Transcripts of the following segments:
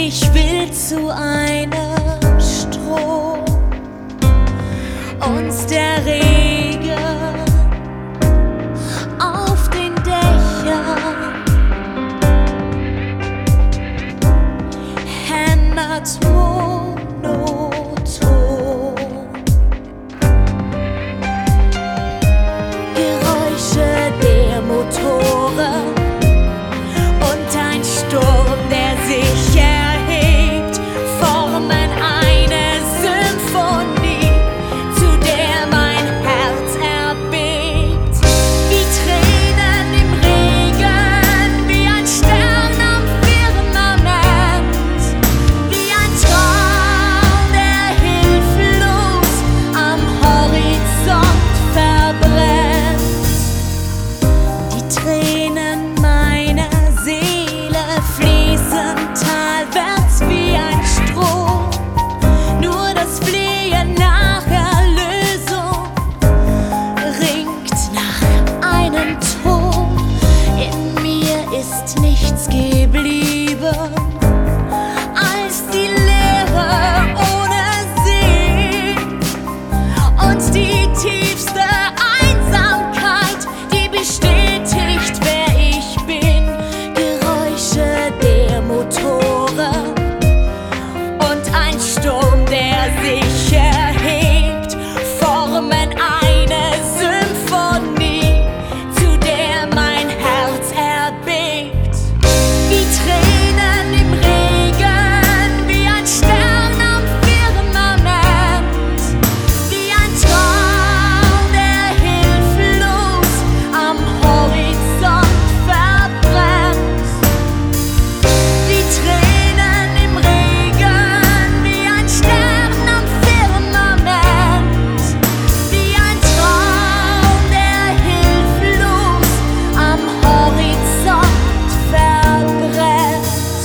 Ich will zu einem Strom und der Regen auf den Dächern hämmert monoton. Geräusche der Motoren und ein Sturm, der sich erhebt, formen eine Symphonie, zu der mein Herz erbegt. Wie Tränen im Regen, wie ein Stern am Firmament, wie ein Traum, der hilflos am Horizont verbrennt. Die Tränen meiner Seele fließen talwärts wie ein Strom. Nur das Flehen nach Erlösung ringt nach einem Ton. In mir ist nichts geblieben als die Leere ohne Sinn und die tiefste Einsamkeit, die bestätigt, wer ich bin. Geräusche der Motoren und ein Sturm, der sich erhebt, formen eine Symphonie, zu der mein Herz erbegt. Wie Tränen im Regen, wie ein Stern am Firmament, wie ein Traum, der hilflos am Horizont verbrennt. Wie Tränen im Regen, wie ein Stern am Firmament, wie ein Traum, der hilflos am Horizont verbrennt.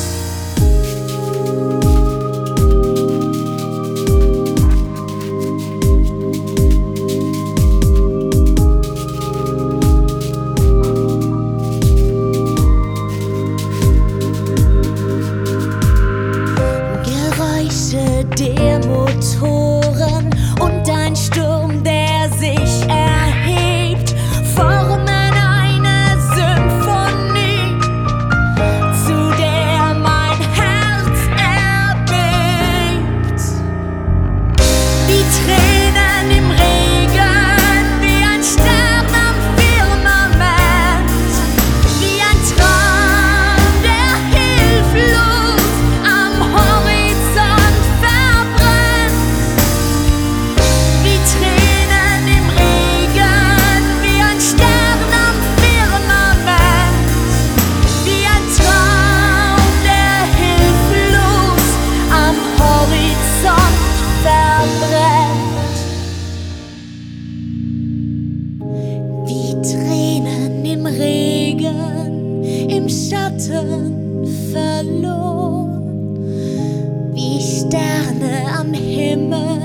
Geräusche der Motoren und ein Sturm, der sich erhebt, formen eine Symphonie, zu der mein Herz erbegt. Wie Tränen im Regen, wie ein Stern am Firmament, wie ein Traum, der hilflos am Horizont verbrennt. Wie Tränen im Regen, wie ein Stern am Firmament, wie ein Traum, der hilflos am Horizont verbrennt. Wie Tränen im Regen, im Schatten verloren, wie Sterne am Himmel